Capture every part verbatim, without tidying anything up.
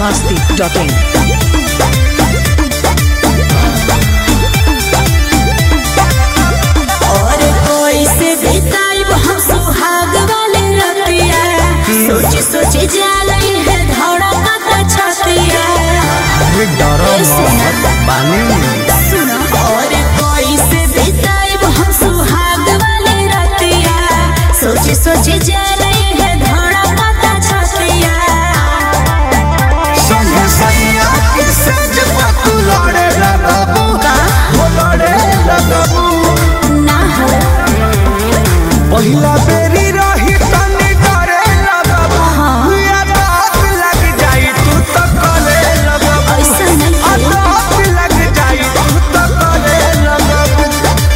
masti dot in. और कोई से बिताइब हम सुहाग वाले रतिया, सोच सोच जालई है धड़कता छतिया। अरे डरो मत पानी सुनो, और कोई से बिताइब हम सुहाग वाले रतिया, सोच सोच जालई है धड़कता छतिया। संग सैया के सज पतु लड़े लगबू हो लड़े लगबू ना हो पहिला बेरी रही तनी डरे लगबू या बात लग जाई तू तो करे लगबू ऐसा नहीं आ बात लग जाई तू तो करे लगबू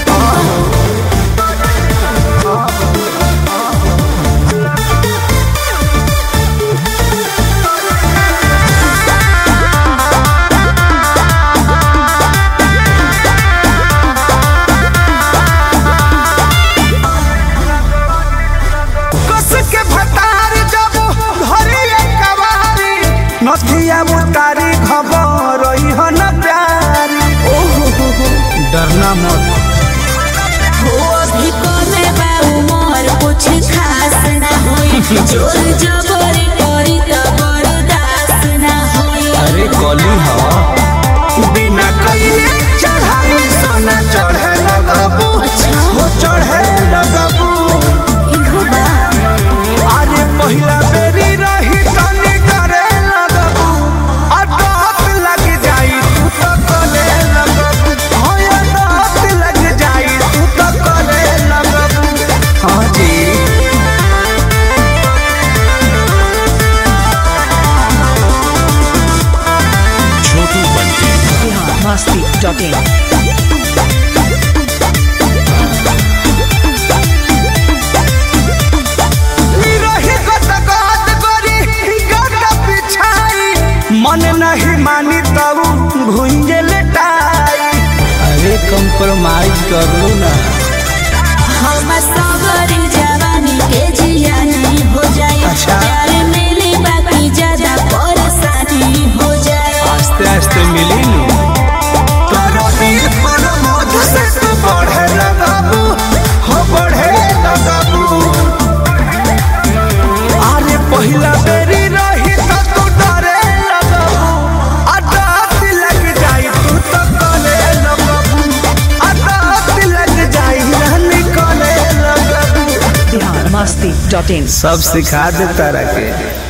कस के भतार जब धरी कवारी नथिया उतारी खबर रही हो न प्यारी डरना मत हो अभी कोने बा उमर कुछ खास ना होई, जोर जबर करी त बर्दाश्त ना होई। अरे कली हो बिना कइले चढ़ाई सोना चढ़े लगबू हो चढ़े लगबू इहो बा अरे पहिला बेरी रही तनी करे लगबू आ दांत लग जाई तू तो करे लगबू हो या दांत लग जाई तू तो करे लगबू हाँ जी छोटू बंटी masti dot in. रही गत गत गोरी गत पिछाई मन नहीं मानी तब भुंजे लेटाई अरे कंप्रोमाइज कर लो ना हम सबरी जवानी के जिया नहीं हो जाए। अच्छा। प्यार मिली बाकी ज्यादा परेशानी हो जाए। आस्ते आस्ते मिली नु तोरा दिल पर मोद से तू बढ़े लगबू हो बढ़े लगबू अरे पहिला बेरी रही त तू डरे लगबू आ दांत लग जाई तू तो करे लगबू आ दांत लग जाई रहनी करे लगबू masti dot in. सब सिखा दे तारा के।